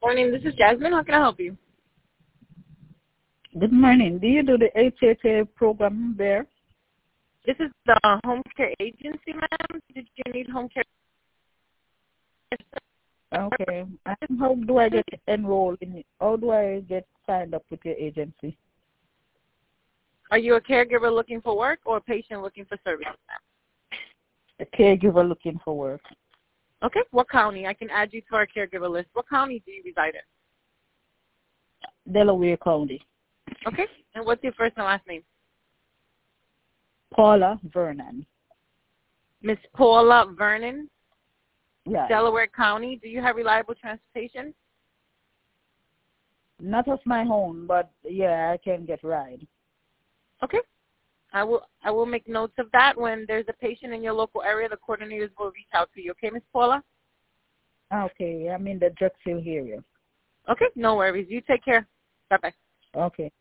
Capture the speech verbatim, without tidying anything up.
Morning, this is Jasmine. How can I help you? Good morning. Do you do the H H A program there? This is the home care agency, ma'am. Did you need home care? Okay. And how do I get enrolled in it? How do I get signed up with your agency? Are you a caregiver looking for work or a patient looking for services, ma'am? A caregiver looking for work. Okay. What county? I can add you to our caregiver list. What county do you reside in? Delaware County. Okay. And what's your first and last name? Paula Vernon. Miss Paula Vernon, Yeah. Delaware County. Do you have reliable transportation? Not of my own, but yeah, I can get ride. Okay. I will I will make notes of that. When there's a patient in your local area, the coordinators will reach out to you. Okay, Miss Paula? Okay, I'm in the Drexel area. Okay, no worries. You take care. Bye-bye. Okay.